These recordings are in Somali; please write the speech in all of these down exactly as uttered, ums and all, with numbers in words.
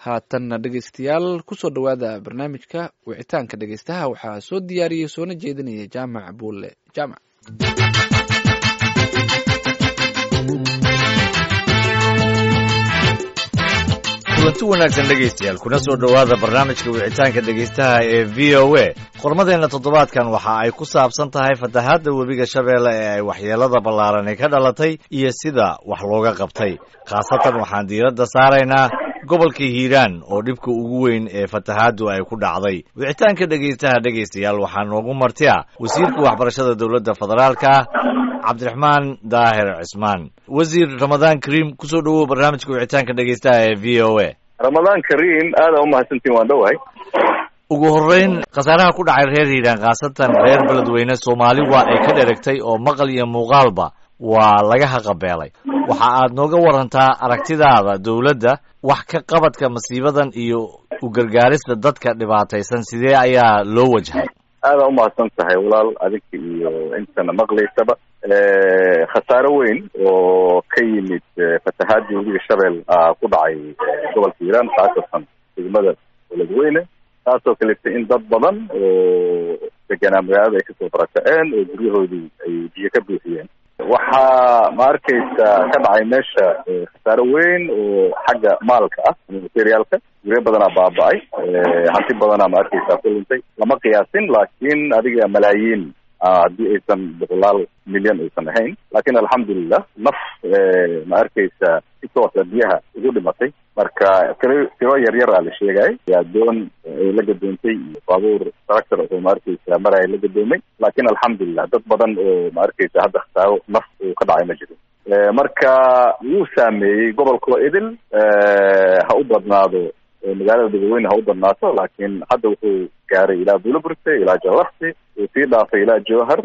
haatanna dhegeystayaal kusoo dhowaada barnaamijka wicitaanka dhegeystaha waxaa soo diyaariyey soona jeedinaya jaamac buulle jaamac. kulanti wanaagsan dhegaystayaal kuna soo dhowaada barnaamijka wicitaanka dhegaystaha ee v o a. qormadeenna toddobaadkan waxa ay ku saabsan tahay fatahaadda webiga shabeelle ee ay waxyeelada ballaarani ka dhalatay iyo sida wax looga qabtay. khaasatan waxaan diiradda saaraynaa gobolka hiiraan oo dhibka ugu weyn ee fatahaaddu ay ku dhacday. wicitaanka dhegaystaha dhegaystayaal waxaa noogu marti ah wasiirka waxbarashada dowladda federaalka cabdiraxmaan daahir cismaan. wasiir ramadaan kariim kusoo dhowow barnaamijka wicitaanka dhegaystaha ee v o a. ramadaan kariim aada u mahadsantiin waan dhowahay. ugu horreyn khasaaraha ku dhacay reer hiiraan khaasatan reer beledweyne soomaali waa ay ka dheragtay oo maqal iyo muuqaalba waa laga haqabeelay. waxa aad nooga warantaa aragtidaada dowladda wax ka qabadka masiibadan iyo u gargaarista dadka dhibaataysan sidee ayaa loo wajahay? aada u mahadsan tahay walaal adinka iyo intana maqlaysaba. khasaaro weyn oo ka yimid fatahaadii webiga shabeel ku dhacay gobolka hiiraan khaasatan degmada beledweyne, taasoo kaleetay in dad badan oo deganaa magaalada ay kasoo barakaceen oo guryahoodii ay biyo ka buuxiyeen. waxaa ma arkaysa ka dhacay meesha khasaaro weyn oo xagga maalka ah materiaalka. guryo badanaa baaba-ay, hanti badanaa ma arkaysa ku luntay, lama qiyaasin laakiin adiga malaayiin haddii aysan boqolaal milyan aysan ahayn. laakiin alxamdulilah naf ma arkaysa si toosa biyaha ugu dhimatay. marka tiro tiro yar yar aa la sheegay yaa doon ay la gadoontay iyo baabuur tractor oo ma arkaysa mar ay la gadoomay. laakiin alxamdulilah dad badan oo ma arkaysa hadda khasaaro naf uu ka dhacay ma jiro. marka wuu saameeyey gobolkoo idil, ha u badnaado magaalada beledweyne ha u badnaato, laakiin hadda wuxuu gaaray ilaa buulaburte ilaa jawharti, uu sii dhaafay ilaa jowhar,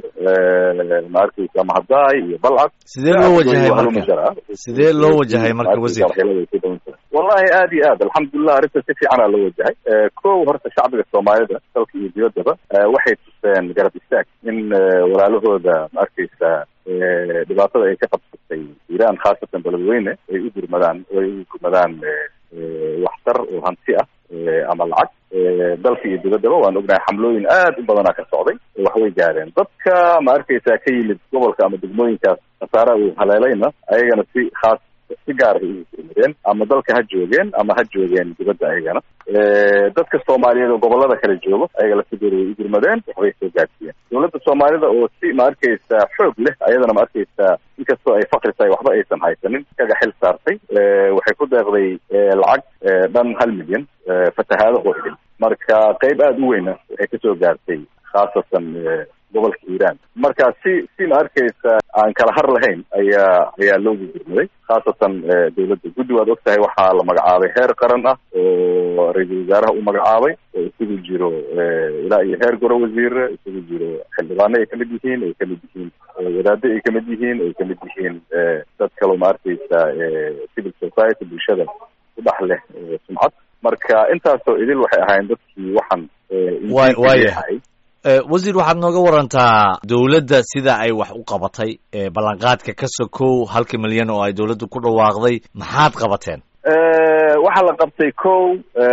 ma arkaysa mahadaay iyo balcad. sidee loo wajahay marka sidee loo wajahay marka wasiir? wallahi aad iyo aad alxamdulilah arrinta si fiicanaa loo wajahay. kow horta shacbiga soomaalida dalka iyo dibaddaba waxay tuseen garab istaag in walaalahooda ma arkaysa dhibaatada ay ka qabsatay hiiraan khaasatan beledweyne ay u gurmadaan ay u gurmadaan waxtar oo hanti ah ama lacag. dalka iyo dibaddaba waan ognahay xamlooyin aad u badanaa ka socday oo waxway gaareen. dadka ma arkaysa ka yimid gobolka ama degmooyinkaas khasaara uu haleelayna ayagana si khaas si gaar ah ugu gurmadeen, ama dalka ha joogeen ama ha joogeen dibadda. ayagana dadka soomaaliyeed oo gobolada kale joogo ayaga laftigooda way u gurmadeen, waxbay soo gaarsiiyeen. dowladda soomaalida oo si ma arkaysa xoog leh ayadana ma arkaysa inkastoo ay fakri tahay waxba aysan haysanin kaga xil saartay. waxay ku deeqday lacag dhan hal milyan fatahaado oo idin. marka qayb aada u weyna waxay kasoo gaartay khaasatan gobolka hiiraan. marka si si ma arkaysa aan kala har lahayn ayaa ayaa loogu gurmaday khaasatan dowladda. guddi waad og tahay waxaa la magacaabay heer qaran ah oo ra-iisul wasaaraha u magacaabay oo isugu jiro ilaa iyo heer goro wasiire, isugu jiro xildhibaano ay kamid yihiin, ay kamid yihiin wadaado ay kamid yihiin, ay kamid yihiin dad kaloo ma arkaysa civil society bulshada ku dhex leh sumcad. marka intaasoo idil waxay ahaayeen dadkii waxaan waayahay. wasiir waxaad nooga warantaa dowladda sida ay wax u qabatay ballanqaadka ka sokow halka milyan oo ay dowladdu ku dhawaaqday maxaad qabateen? waxaa la qabtay kow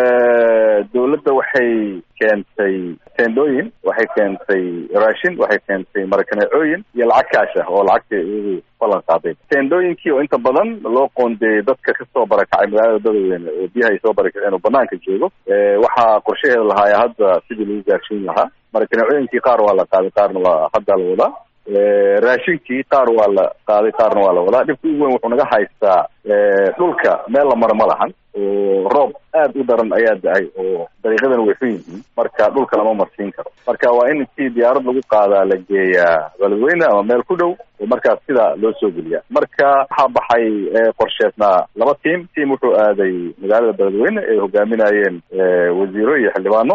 dowladda waxay keentay teendooyin, waxay keentay raashin, waxay keentay marakaneecooyin iyo lacag kaash ah oo lacagta iyagu ballan qaaday. teendooyinkii oo inta badan loo qoondeeyey dadka kasoo barakacay magaalada beledweyne oo biyaha ay soo barakaceen oo banaanka joogo. waxaa qorshaheeda lahaaya hadda sidii lagu gaarsiin lahaa. marakaneecooyinkii qaar waa la qaaday, qaarna waa hadda la wadaa. raashinkii qaar waa la qaaday, qaarna waa la wadaa. dhibka ugu weyn wuxuu naga haystaa dhulka meel la maro ma lahan oo roob aad u daran ayaa da-ay oo dariiqadana way xun yihiin. marka dhulka lama marsiin karo. marka waa in intii diyaarad lagu qaadaa la geeyaa beledweyne ama meel ku dhow oo markaas sidaa loo soo geliya. marka waxaa baxay qorsheednaa laba tiim. tiim wuxuu aaday magaalada beledweyne ay hogaaminayeen wasiiro iyo xildhibaano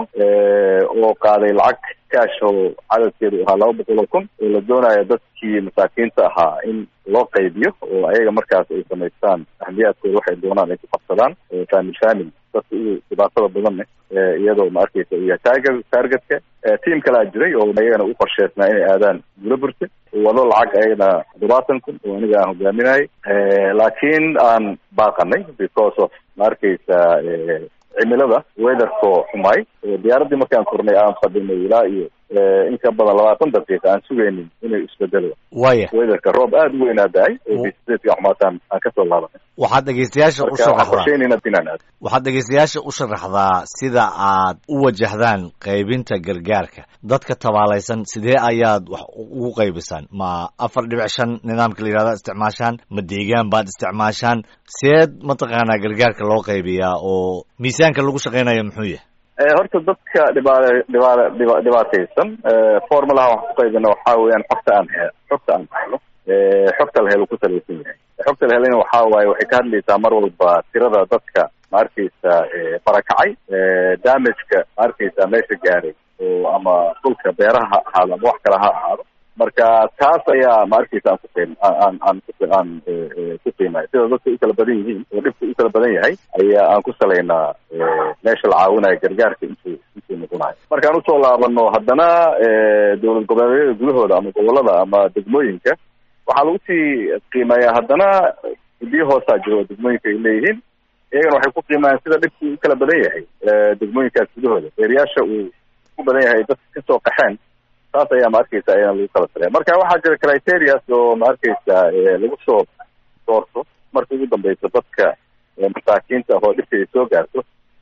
oo qaaday lacag kaash oo cadadkeedu ahaa laba boqol oo kun oo la doonayo dadkii masaakiinta ahaa in loo qaybiyo oo ayaga markaas ay samaystaan ahliyaadkooda waxay doonaan ay ku qabsadaan famil famil dadka ugu dhibaatada badan leh iyadoo ma arkaysa iyo taaga taargetka. tiim kalaa jiray oo ayagana u qorsheysnaa inay aadaan buulaburte wado lacag ayagana todobaatan kun oo aniga aan hogaaminayay, laakiin aan baaqanay because of ma arkaysa cimilada weatherko xumay diyaaraddii markaan furnay aan fadhinay ilaa iyo in ka badan labaatan daqiiqa aan sugaynin inay isbedelo waya weatherka roob aada u weynaa da-ay oo bisidka xumaataan aan kasoo laabanay waxaad dhegeystayaasha u sharaxdaa waxaad dhegeystayaasha u sharaxdaa sida aad u wajahdaan qaybinta gargaarka dadka tabaalaysan sidee ayaad wax ugu qaybisaan ma afar dhibic shan nidaamka la yihahda isticmaashaan ma deegaan baad isticmaashaan seed mataqaanaa gargaarka loo qaybiyaa oo miisaanka lagu shaqaynayo muxuu yahay horta dadka dhiba dhiba dhiba dhibaataysan formulaha waxaan ku qaybina waxaa weeyaan xogta aan he xogta aan helo xogta la helo ku salaysan yahay xogta la helana waxaa waaye waxay ka hadlaysaa mar walba tirada dadka ma arkaysa barakacay damageka ma arkaysa meesha gaaray oo ama dhulka beeraha ha ahaado ama wax kale ha ahaado marka taas ayaa ma arkaysa aan kuqiim aan aan aan ku qiimay sida dadka u kala badan yihiin oo dhibka u kala badan yahay ayaa aan ku salaynaa meesha la caawinayo gargaarka intuu intuu noqonayo markaan usoo laabano haddana dowlad goboleedyada gudahooda ama gobolada ama degmooyinka waxaa lagu sii qiimeeyaa haddana biyo hoosaa jiro oo degmooyinka ay leeyihiin iyagana waxay ku qiimayaan sida dhibku u kala badan yahay degmooyinkaas gudahooda beeriyaasha uu ku badan yahay dadka kasoo qaxeen taas ayaa ma arkaysa ayana lagu kala talaya marka waxaa jira criterias oo ma arkaysa lagu soo doorto marka ugu dambeysa dadka masaakiinta ah oo dhibka ay soo gaarto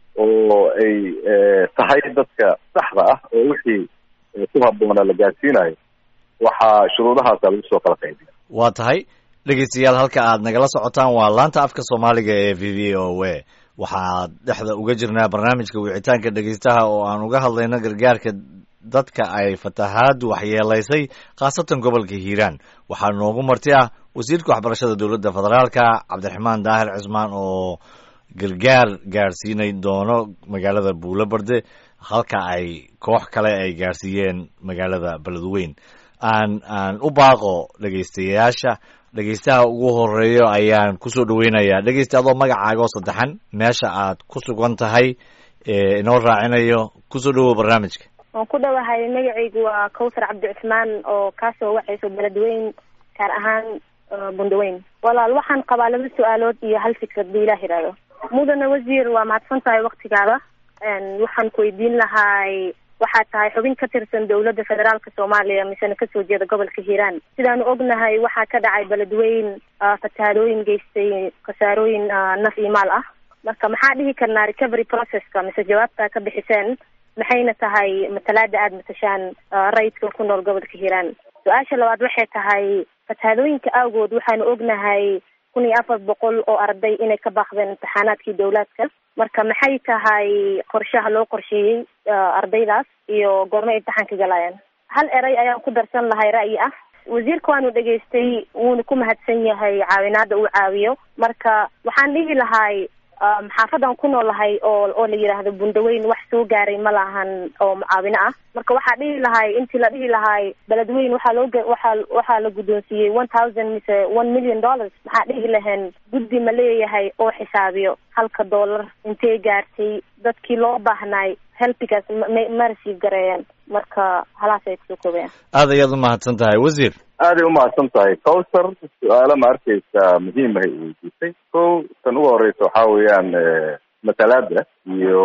oo ay tahay dadka saxda ah oo wixii ku habboona la gaarsiinayo waxaa shuruudahaasa lagu soo kala qaybiya waa tahay dhegeystayaal halka aad nagala socotaan waa laanta afka soomaaliga ee v v o a waxaa dhexda uga jirnaa barnaamijka wicitaanka dhegeystaha oo aan uga hadlayno gargaarka dadka ay fatahaadu waxyeelaysay khaasatan gobolka hiiraan waxaa noogu marti ah wasiirka waxbarashada dowladda federaalka cabdiraxmaan daahir cismaan oo gargaar gaarsiinay doono magaalada buulobarde halka ay koox kale ay gaarsiiyeen magaalada beledweyn aan aan u baaqo dhegeystayaasha dhegeystaha ugu horeeyo ayaan kusoo dhaweynayaa dhegeysta adoo magacaaga oo saddexan meesha aad ku sugan tahay inoo raacinayo kusoo dhawow barnaamijka waan ku dhawahay magacaygu waa kawsar cabdi cusmaan oo kaasoo waxayso beledweyn gaar ahaan bundaweyn walaal waxaan qabaa laba su-aalood iyo hal fikrad bu ilaah yidhaahdo mudane wasiir waa mahadsan tahay waktigaada waxaan ku weydiin lahay waxaad tahay xubin ka tirsan dowladda federaalka soomaaliya misena kasoo jeeda gobolka hiiraan sidaanu ognahay waxaa ka dhacay beledweyn fatahaadooyin geystay khasaarooyin naf iyo maal ah marka maxaa dhihi karnaa recovery processka mise jawaabtaa ka bixiseen maxayna tahay matalaada aada matashaan rayidka ku nool gobolka hiiraan su-aasha labaad waxay tahay fatahaadooyinka awgood waxaanu ognahay kun iyo afar boqol oo arday inay ka baaqdeen imtixaanaadkii dowlaadka marka maxay tahay qorshaha loo qorsheeyey ardaydaas iyo goorma imtixaanka galayaan hal eray ayaan ku darsan lahay ra'yi ah wasiirka waanu dhegaystay wuuna ku mahadsan yahay caawinaada uu caawiyo marka waxaan dhihi lahay xaafadan ku noolahay oo oo la yidhaahdo bundaweyn wax soo gaaray ma lahan oo mucaawino ah marka waxaa dhihi lahay intii la dhihi lahay beledweyn waxaa loo waxaa waxaa la guddoonsiiyey one thousand mise one million dollars maxaa dhihi lahayn guddi ma leeyahay oo xisaabiyo halka dollar intee gaartay dadkii loo baahnaay helpigaas ma ma receive gareeyeen marka halaas ay kusoo koobayaan aad ayaad umahadsan tahay wasiir aaday umahadsan tahay cowsar su-aalo ma arkaysa muhiim ahay weydiisay ko tan ugu horeysa waxaa weeyaan matalaada iyo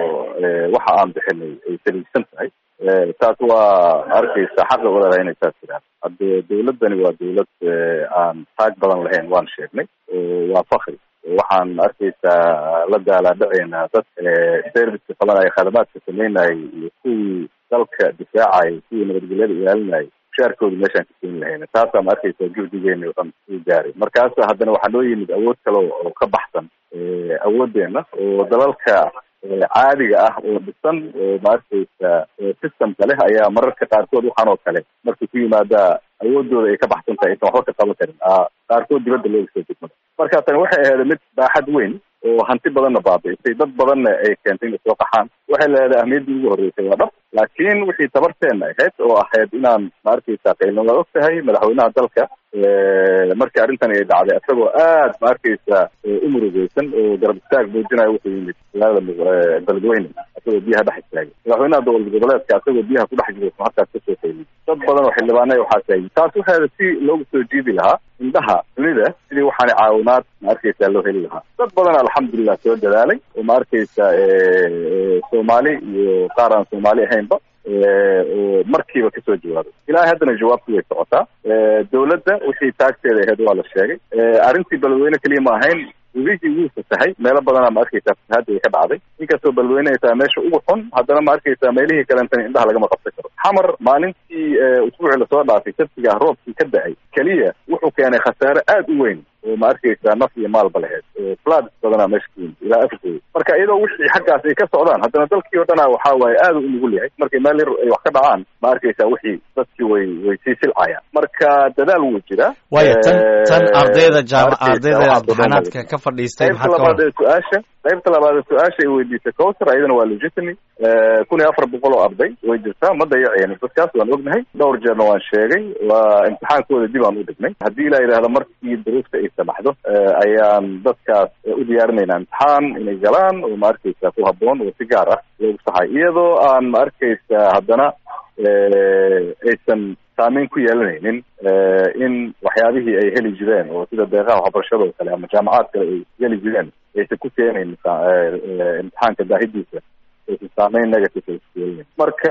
waxa aan bixinay ay saliigsan tahay taas waa ma arkaysa xaqa uleedahay inay saas jiraan hadde dawladdani waa dawlad aan taag badan lahayn waan sheegnay waa fakri waxaan arkaysaa la daalaadhaceynaa dad serviceka qabanaya khadamaadka sameynayay iyo kuwii dalka difaacayay kuwii nabadgelyada ilaalinayay mushaarkooda meeshaan ka keeni lahayna taasaa ma arkaysaa juhdigeena o dhan uu gaaray markaas haddana waxaa noo yimid awood kale oo ka baxsan awoodeena oo dalalka caadiga ah oo dhisan oo ma arkaysa systemka leh ayaa mararka qaarkood waxaan oo kale markay ku yimaadaa awoodooda ay ka baxsan tahay aysan waxba ka qaban karin qaarkood dibadda looga soo degmada marka tani waxay ahayd mid baaxad weyn oo hanti badanna baabi'isay dad badanna ay keentay inay soo qaxaan waxay leedahay ahmiyaddii ugu horreysay waa dhab laakiin wixii tabarteena ahayd oo ahayd inaan ma arkaysa qaylna waa og tahay madaxweynaha dalka markii arrintani ay dhacday isagoo aad ma arkaysa u murugeysan oo garab istaag muujinayo wuxuu yimid magaalada beledweyne asagoo biyaha dhex istaagay madaxweynaha dowlad goboleedka asagoo biyaha ku dhex jiro halkaas kasoo qayliyay dad badan oo xildhibaanay waxaa taagay taas waxaada si loogu soo jiidi lahaa indhaha dunida sidii waxaana caawinaad ma arkaysaa loo heli lahaa dad badan alxamdulilah soo dadaalay oo ma arkaysa soomaali iyo qaar aan soomaali ahaynba oo markiiba kasoo jawaabay ilaahay haddana jawaabtu way socotaa dawladda wixii taagteeda ahayd waa la sheegay arrintii beledweyne keliya ma ahayn webigii wuu fasahay meelo badana ma arkaysaa fasahaadii ay ka dhacday inkastoo beledweyne ay tahay meesha ugu xun haddana ma arkaysaa meelihii kalentana indhaha lagama qabsan karo xamar maalintii usbuucii lasoo dhaafay sabtiga ah roobkii ka da-ay keliya wuxuu keenay khasaare aad u weyn oo ma arkaysaa naf iyo maalba laheyd floods badanaa meesha ku yimid ilaa afrikooda marka iyadoo wixii xaggaas ay ka socdaan haddana dalkii oo dhana waxaa waaye aad u nugul yahay markay meel yar ay wax ka dhacaan ma arkaysaa wixii dadkii way way sii silcayaan marka dadaal wuu jiraa waayo tan tan ardayda jaama ardayda imtixaanaadka ka fadhiistay maxaa labaad ee su-aasha qaybta labaad ee su-aasha ay weydiisay cowsar ayadana waa legitimate kun iyo afar boqol oo arday way jirtaa ma dayaceen dadkaas waan ognahay dhowr jeerna waan sheegay waa imtixaankooda dib aan u dhignay haddii la yidhaahdo markii duruufta ay samaxdo ayaan dadkaas u diyaarinaynaa imtixaan inay galaan oo ma arkaysaa ku habboon oo si gaar ah loogu saxay iyadoo aan ma arkaysaa haddana aysan saameyn ku yeelanaynin in waxyaabihii ay heli jireen oo sida deeqaha waxbarashada oo kale ama jaamacaad kale ay heli jireen aysan ku keenayn imtixaanka daahidiisa aysan saameyn negative ay ku yeelanayn marka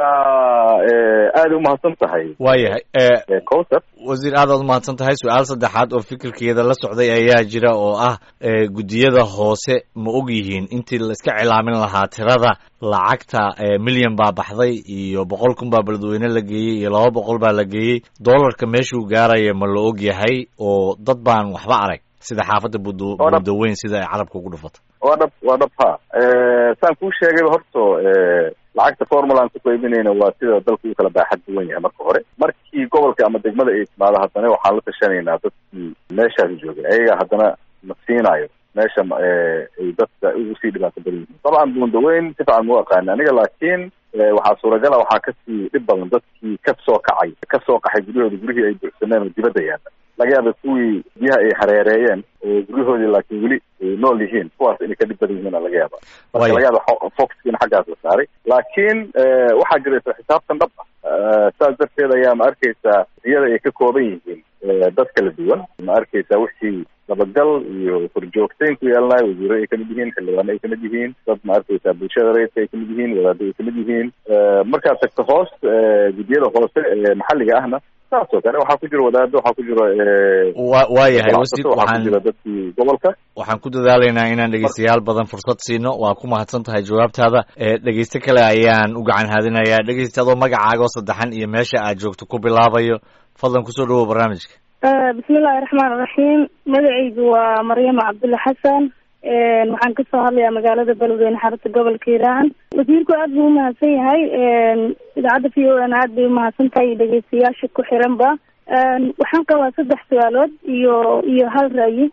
aada umahadsan tahay waayahay cowsar wasiir aad aad umahadsan tahay su-aal saddexaad oo fikirkeeda la socday ayaa jira oo ah guddiyada hoose ma og yihiin intii la iska cilaamin lahaa tirada lacagta milyan baa baxday iyo boqol kun baa beledweyne la geeyey iyo laba boqol baa la geeyey dollarka meeshuu gaaraya ma la og yahay oo dad baan waxba arag sida xaafadda buudaweyn sida ay carabka ugu dhufatay waa dhab waa dhab ha saan kuu sheegayba horto lacagta formulaan ku qaybinayna waa sida dalku u kala baaxad duwan yahay marka hore markii gobolka ama degmada ay timaado haddana waxaan la tashanaynaa dadkii meeshaas joogay ayaga haddana ma siinaayo meesha ay dadka ugu sii dhibaato badan yihiin dabcan buundaweyn si fican mau aqaana aniga laakiin waxaa suuragala waxaa kasii dhib badan dadkii ka soo kacay ka soo qaxay guryahooda gurihii ay buuxsaneen oo dibadda yaalla laga yaaba kuwii biyaha ay hareereeyeen oo guryahoodii laakiin weli ay nool yihiin kuwaas inay ka dhib badan yihiin laga yaaba marka laga yaaba foxkiina xaggaas la saaray laakiin waxaa jiraysa xisaabtan dhab ah saas darteed ayaa ma arkaysaa iyada ay ka kooban yihiin dad kala duwan ma arkaysaa wixii dabagal iyo korjoogtayn ku yeelanayo wasiiro ay kamid yihiin xildhibaano ay kamid yihiin dad ma arkaysaa bulshada rayidka ay kamid yihiin wadaado ay kamid yihiin markaad tagto hoos guddiyada hoose ee maxalliga ahna saas oo kale waxaa ku jira wadaado waxaa ku jira wa waayahay wasiir waxaa ku jira dadkii gobolka waxaan ku dadaalaynaa inaan dhegeystayaal badan fursad siino waa ku mahadsan tahay jawaabtaada dhegeyste kale ayaan u gacan haadinayaa dhegeysta adoo magacaaga oo saddexan iyo meesha aad joogto ku bilaabayo fadlan kusoo dhawow barnaamijka bismillahi raxmaan raxiim magacaygu waa maryama cabdulla xasan waxaan kasoo hadlayaa magaalada beledweyne xarunta gobolka hiiraan wasiirku aad buu umahadsan yahay idaacadda v o n aad bay umahadsan tahay iyo dhegeystayaasha ku xiranba waxaan qabaa saddex su-aalood iyo iyo hal ra'yi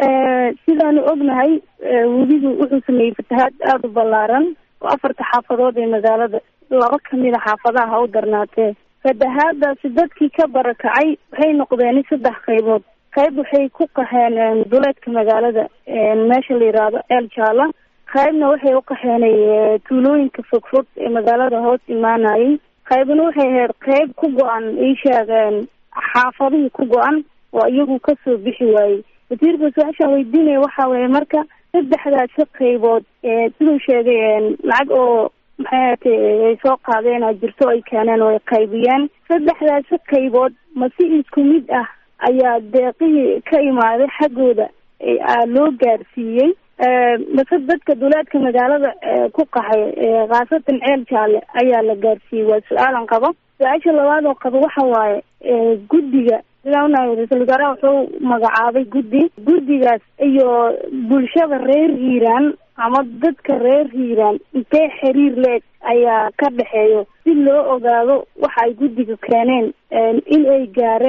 sidaanu ognahay webigu wuxuu sameeyey fatahaad aada u ballaaran oo afarta xaafadood ee magaalada laba kamid a xaafadaha ha u darnaatee fatahaadaasi dadkii ka barakacay waxay noqdeen saddex qaybood qayb waxay ku qaxeen duleedka magaalada meesha la yidhaahdo eel jaala qaybna waxay u qaxeenay tuulooyinka fogfog ee magaalada hoos imaanayay qaybna waxay ahayd qayb ku go-an ii sheegeen xaafadihii ku go-an oo iyagu kasoo bixi waayey wasiirka su-aashaan weydiinaya waxaa weeye marka saddexdaasi qaybood siduu sheegay lacag oo maxay ahatay ay soo qaadeen oo jirto ay keeneen oo ay qaybiyeen saddexdaasi qaybood ma si isku mid ah ayaa deeqihii ka imaaday xaggooda loo gaarsiiyey mase dadka duleedka magaalada ku qaxay khaasatan ceel jaalle ayaa la gaarsiiyey waa su-aalan qabo su-aasha labaad oo qabo waxa waaye guddiga sidaa unahay ra-iisul wasaaraha wuxuu magacaabay guddi guddigaas iyo bulshada reer hiiraan ama dadka reer hiiraan intee xiriir leeg ayaa ka dhexeeyo si loo ogaado waxa ay guddiga keeneen in ay gaareen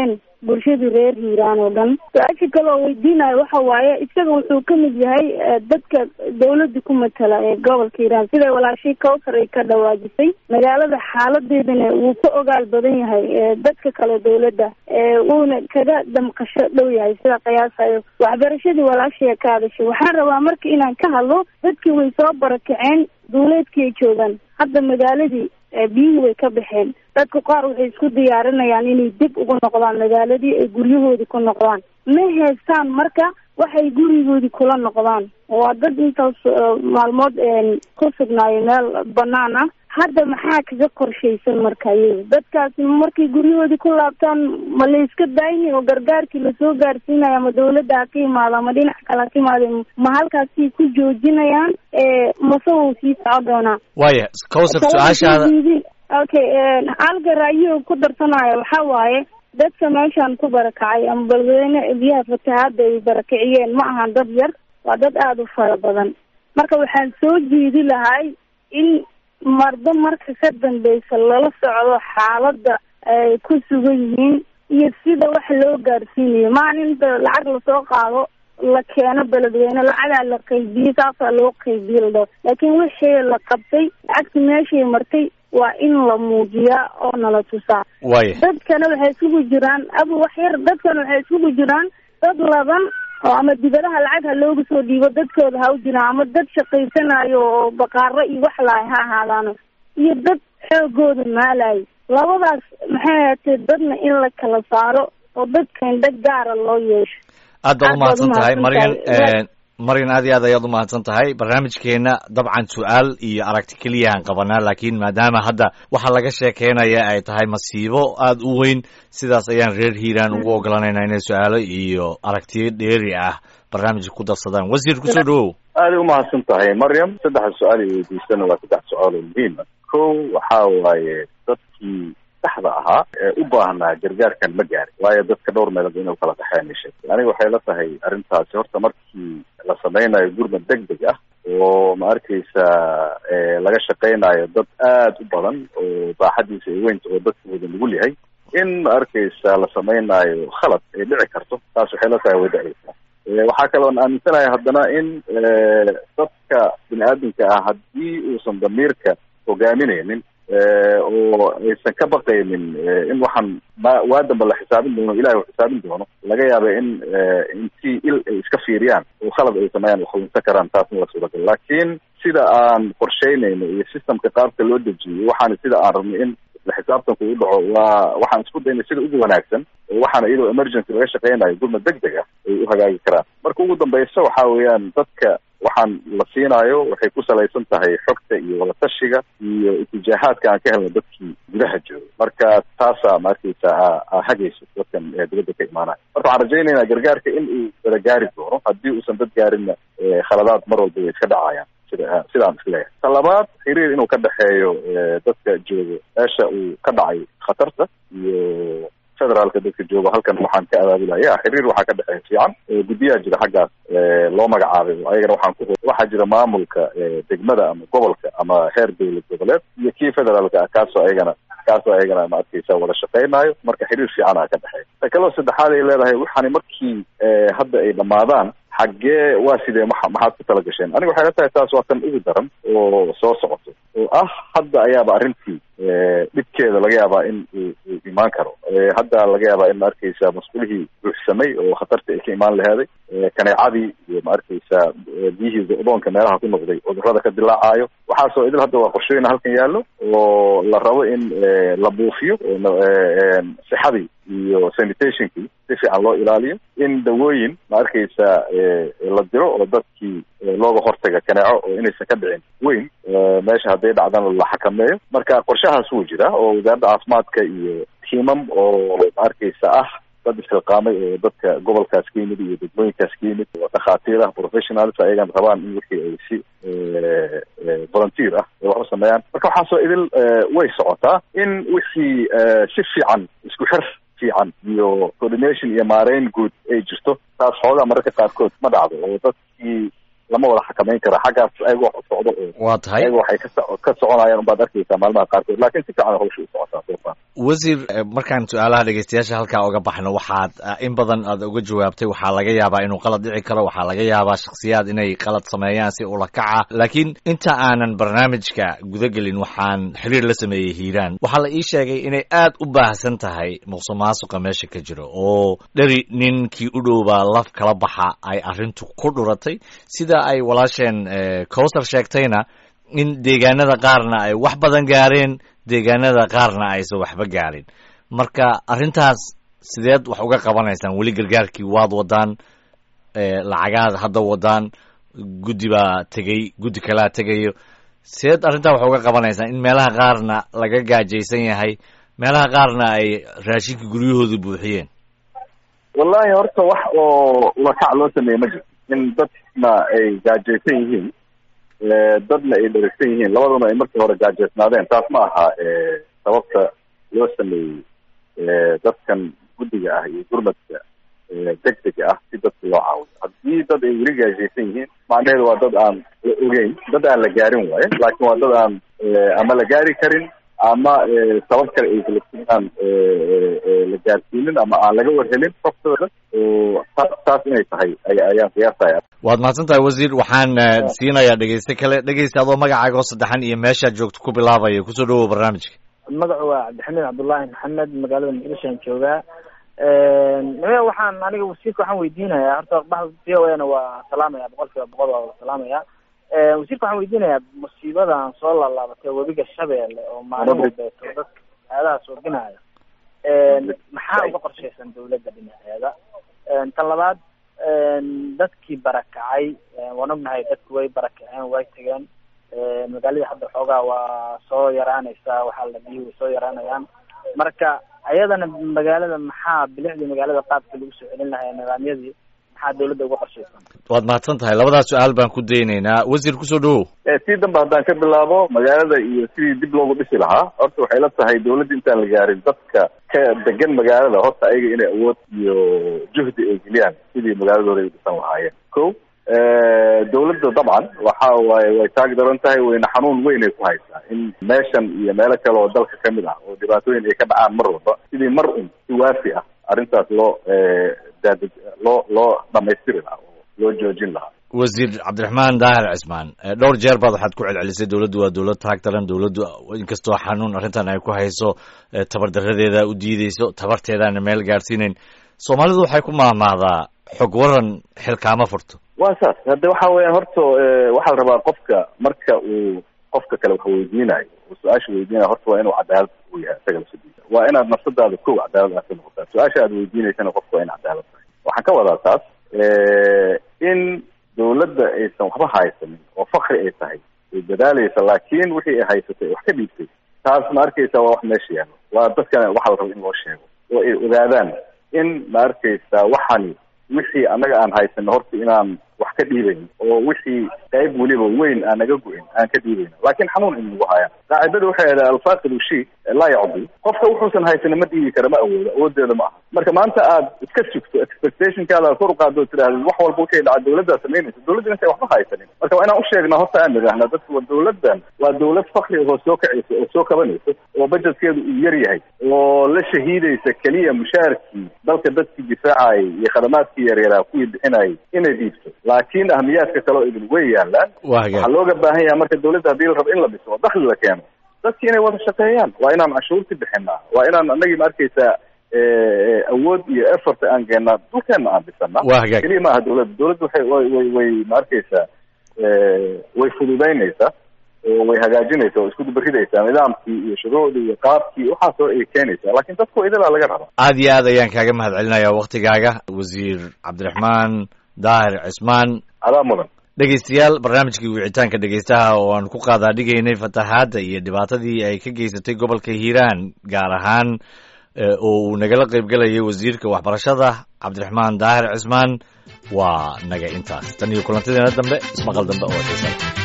bulshada reer hiiraan oo dhan. su-aasha kale oo weydiinayo waxa waaye isaga wuxuu ka mid yahay dadka dawladda ku matala ee gobolka hiiraan, siday walaashii Kawsar ay ka dhawaajisay. magaalada xaaladeedana wuu ka ogaal badan yahay dadka kale dawladda, wuuna kaga damqasho dhow yahay sida qiyaasayo. waxbarashadii walaashii ka hadashay, waxaan rabaa marka inaan ka hadlo dadkii way soo barakaceen duuleedkii ay joogaan. hadda magaaladii biyihii way ka baxeen. dadka qaar waxay isku diyaarinayaan inay dib ugu noqdaan magaaladii, ay guryahoodii ku noqdaan. ma haystaan marka waxay gurigoodii kula noqdaan. waa dad intaas maalmood ku sugnaayay meel banaan ah. hadda maxaa kaga qorshaysan marka iyaga dadkaas markay guryahoodii ku laabtaan ma la iska daayni oo gargaarkii lasoo gaarsiinaya ama dawladda ha ka imaado ama dhinac kale ha ka imaado ma halkaasii ku joojinayaan mase wuu sii soco doonaa? waaya Kawsar, su-aashaada okay halka ra'yiga ku darsanaya waxaa waaye dadka meeshaan ku barakacay ama balweyne biyaha fatahaada ay barakiciyeen ma ahan dad yar, waa dad aada u fara badan. marka waxaan soo jeedi lahay in marba marka ka dambeysa lala socdo xaaladda ay ku sugan yihiin iyo sida wax loo gaarsiinayo. maalinta lacag lasoo qaado la keeno beledweyne, lacagaa la qaybiye, saasaa loo qaybiye ladho. laakiin wixii la qabtay lacagta meeshay martay waa in la muujiyaa oo nala tusaa. waaya dadkana waxay isugu jiraan abu wax yar dadkana waxay isugu jiraan dad laban oo ama dibadaha lacag ha looga soo dhiibo dadkooda ha u jiraan, ama dad shaqaysanayo oo baqaaro iyo wax lahay ha ahaadaano, iyo dad xoogooda maalayo. labadaas maxay ahaatee dadna in la kala saaro oo dadka indho gaara loo yeesho. aad baad umahadsan tahay Maryan. Maryan, aad iyo aad ayaad umahadsan tahay. barnaamijkeena dabcan su-aal iyo aragti keliyaan qabanaa, laakiin maadaama hadda waxa laga sheekeynaya ay tahay masiibo aada u weyn, sidaas ayaan reer hiiraan ugu ogolanaynaa inay su-aalo iyo aragtiyo dheeri ah barnaamijka ku darsadaan. wasiir, kusoo dhawow. aada umahadsan tahay Maryam. saddexa su-aal ay weydiisana waa saddex su-aal oo muhiima. kow waxaa waaye dadkii saxda ahaa ee u baahnaa gargaarkan ma gaarin, waayo dadka dhowr meelood inuu kala qaxeen ishay. aniga waxay la tahay arrintaasi horta markii la samaynayo gurmad deg deg ah oo ma arkaysa laga shaqaynayo dad aada u badan oo baaxadiisa ay weynta oo dadka wada nugul yahay, in ma arkaysa la samaynayo khalad ay dhici karto, taas waxay la tahay way dhacaysaa. waxaa kaloon aaminsanahay haddana in dadka bini aadamka ah haddii uusan damiirka hogaaminaynin oo aysan ka baqaynin in waxaan waa damba la xisaabin doono, ilahay u xisaabin doono, laga yaaba in intii il ay iska fiiriyaan oo khalad ay sameeyaan wax winsan karaan, taasna waa suuragal. laakiin sida aan qorsheynayno iyo systemka qaabka loo dejiyay waxaana sida aan rabnay in la xisaabtanku u dhaco, waa waxaan isku daynay sida ugu wanaagsan oo waxaana iyadoo emergency laga shaqeynayo gurmad deg deg ah ay u hagaagi karaan. marka ugu dambeysa waxaa weeyaan dadka waxaan la siinaayo waxay ku salaysan tahay xogta iyo wadatashiga iyo itijaahaadka aan ka helno dadkii gudaha jooga. marka taasaa ma arkaysa aa hagayso dadkan dibadda ka imaanaya. marka waxaan rajaynaynaa gargaarka in uu wada gaari doono, haddii uusan dad gaarinna khaladaad mar walba way iska dhacayaan sida sidaan isleeyahay. ta labaad, xiriir inuu ka dhexeeyo dadka jooga meesha uu ka dhacay khatarta iyo federaalka dadka jooga halkan waxaan ka abaabulaya xiriir waxaa ka dhexeeya fiican. guddiyaa jira xaggaas loo magacaabay oo ayagana waxaan ku waxaa jira maamulka degmada ama gobolka ama heer dowlad goboleed iyo kii federaalka ah, kaasoo ayagana kaasoo ayagana ma arkaysa wada shaqaynaayo. marka xiriir fiicanaa ka dhexeeya. ta kaloo saddexaad ay leedahay waxaani markii hadda ay dhammaadaan xaggee waa sidee ma maxaad ku tala gasheen? aniga waxay la tahay taas waa tan ugu daran oo soo socoto oo ah hadda ayaaba arrintii dhibkeeda laga yaabaa in uu imaan karo. hadda laga yaabaa in ma arkaysa mas'uulihii buuxsamay oo khatarta ay ka imaan laheeday, kaneecadii iyo ma arkaysa biyihii go'doonka meelaha ku noqday cudurrada ka dilaacayo. waxaasoo idil hadda waa qorshooyin halkan yaallo oo la rabo in la buufiyo sixadii iyo sanitationkii si fiican loo ilaaliyo, in dawooyin ma arkaysa la diro oo dadkii looga hortaga kaneeco oo inaysan ka dhicin weyn meesha hadday dhacdana la xakameeyo. marka qorshahaas wuu jira oo wasaaradda caafimaadka iyo tiimam oo ma arkaysa ah dad isxilqaamay oo dadka gobolkaas ka yimid iyo degmooyinkaas ka yimid oo dhakhaatiir ah professionals ayagana rabaan in wixii ay si volunteer ah ay wax u sameeyaan. marka waxaasoo idil way socotaa in wixii si fiican isku xir fiican iyo coordination iyo maareyn guud ay jirto. taas xoogaa mararka qaarkood ma dhacdo oo dadkii lama wada xakamayn kara xaggaas ayaga wax u socdo oo waa tahay ayaga waxay ka ka soconayaan unbaad arkaysaa maalmaha qaarkood laakiin si fiican hawsha u socotaa soo far wasiir markaan su-aalaha dhegeystayaasha halkaa uga baxno waxaad in badan aad uga jawaabtay waxaa laga yaabaa inuu qalad dhici karo waxaa laga yaabaa shakhsiyaad inay qalad sameeyaan si ula kaca laakiin inta aanan barnaamijka gudagelin waxaan xiriir la sameeyey hiiraan waxaa la ii sheegay inay aad u baahsan tahay musuqmaasuqa meesha ka jiro oo dheri ninkii u dhowbaa laf kala baxa ay arrintu ku dhuratay sida ay walaasheen cowsar sheegtayna in deegaanada qaarna ay wax badan gaareen deegaanada qaarna aysan waxba gaarin marka arrintaas sideed wax uga qabanaysaan weli gargaarkii waad wadaan lacagaad hadda wadaan guddi baa tegey guddi kalaa tegayo sideed arrintaa wax uga qabanaysaan in meelaha qaarna laga gaajaysan yahay meelaha qaarna ay raashinka guryahooda buuxiyeen wallahi horta wax oo lakac loo sameeye ma jirto in dadna ay gaajaysan yihiin dadna ay dheragsan yihiin labaduna ay markii hore gaajaysnaadeen taas ma aha sababta loo sameeyey dadkan guddiga ah iyo gurmadka degdega ah si dadka loo caawiyo haddii dad ay weli gaajaysan yihiin macnaheedu waa dad aan la ogeyn dad aan la gaarin waaye laakiin waa dad aan ama la gaari karin ama sabab kale ay aan la gaarsiinin ama aan laga warhelin qoftooda oo taas inay tahay ayaan qiyaasaya waad mahadsan tahay wasiir waxaan siinayaa dhegeyste kale dhegeysta adoo magacaaga oo saddexan iyo meeshaad joogto ku bilaabaya kusoo dhawow barnaamijka magacu waa cabdixamiid cabdullaahi maxamed magaalada muqdishoan joogaa nimaya waxaan aniga wasiirka waxaan weydiinayaa horta baxda v o ana waa salaamaya boqol kiiba boqol waa salaamaya wasiirka waxaan weydiinayaa musiibadan soo laalaabatay webiga shabeelle oo maalin walbeeto dadka aadaha soobinaya maxaa uga qorshaysan dawladda dhinaceeda tan labaad dadkii barakacay waan ognahay dadku way barakaceen way tegeen magaalada hadda xoogaa waa soo yaraanaysaa waxaa la dhihi way soo yaraanayaan marka ayadana magaalada maxaa bilicdii magaalada qaabkii lagu soo celin lahaa nidaamyadii maxaa dawladda uga qorshaysan waad mahadsan tahay labadaas su-aal baan ku daynaynaa wasiir kusoo dhawow sii danba haddaan ka bilaabo magaalada iyo sidii dib loogu dhisi lahaa horta waxay la tahay dawladda intaan la gaarin dadka ka degan magaalada horta ayaga inay awood iyo juhdi ay geliyaan sidii magaaladooda ay dhisan lahaayeen ko dawladda dabcan waxa waaye way taag daran tahay wayna xanuun weyn ay ku haysaa in meeshan iyo meelo kale oo dalka kamid ah oo dhibaatooyin ay ka dhacaan mar walba sidii mar un si waafi ah arrintaas loo daad loo loo dhamaystiri lahaa oo loo joojin lahaa wasiir cabdiraxmaan daahir cismaan dhowr jeer baad waxaad ku celcelisay dawladdu waa dawlad taag daran dawladdu inkastoo xanuun arrintan ay ku hayso tabardaradeeda u diideyso tabarteedaana meel gaadhsiinayn soomaalidu waxay ku maahmaahdaa xog waran xilkaama furto waa saas hadde waxa weeyaan horta waxaa la rabaa qofka marka uu qofka kale wax weydiinayo oo su-aasha weydiinayo horta waa inuu cadaalad u yahay isaga lafsadiisa waa inaad nafsadaada kow cadaalad aad ka noqotaa su-aasha aad weydiinaysana qofka waa in cadaalad tahay waxaan ka wadaa taas in dawladda aysan waxba haysanin oo fakri ay tahay ay dadaalaysa laakiin wixii ay haysatay wax ka dhiibtay taas ma arkaysa waa wax meesha yaalo waa dadkana waxaa la raba in loo sheego oo ay ogaadaan in ma arkaysa waxani wixii annaga aan haysano horta inaan wax ka dhiibayn oo wixii qayb weliba weyn aan naga go-in aan ka dhiibayno laakiin xanuun in lagu haya qaacidada waxay ahayd alfaaqidu shay laa yacdi qofka wuxuusan haysanin ma dhiibi kara ma awoodo awoodeeda ma aha marka maanta aad iska sugto expectationkaada aad kor u qaado tiraahdo wax walba wixii dhaca dawladdaa samaynaysa dawladda intay waxba haysanin marka waa inaan u sheegnaa horta aan nidhaahna dadka waa dawladdan waa dawlad fakri oo soo kacaysa oo soo kabanaysa oo bajetkeedu uu yar yahay oo la shahiidaysa keliya mushaarkii dalka dadkii difaacayay iyo khadamaadkii yaryaraa kuwii bixinayay inay dhiibto laakiin ahmiyaadka kale oo idin way yaalaan waxaa looga baahan yahay marka dawladda haddii la rabo in la dhiso oo dakhli la keeno dadki inay wada shaqeeyaan waa inaan cashuurti bixinaa waa inaan anagii ma arkaysaa awood iyo effort aan geenaa dhulkeena aan dhisana keliya ma aha dawladda dawladda waxay way way way ma arkaysaa way fududaynaysaa oo way hagaajinaysaa oo isku dubaridaysaa nidaamkii iyo shuruucdii iyo qaabkii waxaasoo ay keenaysaa laakiin dadku idilaa laga raba aad iyo aad ayaan kaaga mahad celinayaa waktigaaga wasiir cabdiraxmaan daahir cismaan adaa mudan dhegeystayaal barnaamijkii wicitaanka dhegeystaha oo aan ku qaadaa dhigaynay fatahaadda iyo dhibaatadii ay ka geysatay gobolka hiiraan gaar ahaan oo uu nagala qaybgelayay wasiirka waxbarashada cabdiraxmaan daahir cismaan waa naga intaas tan iyo kulantadeena dambe ismaqal dambe oo xiisa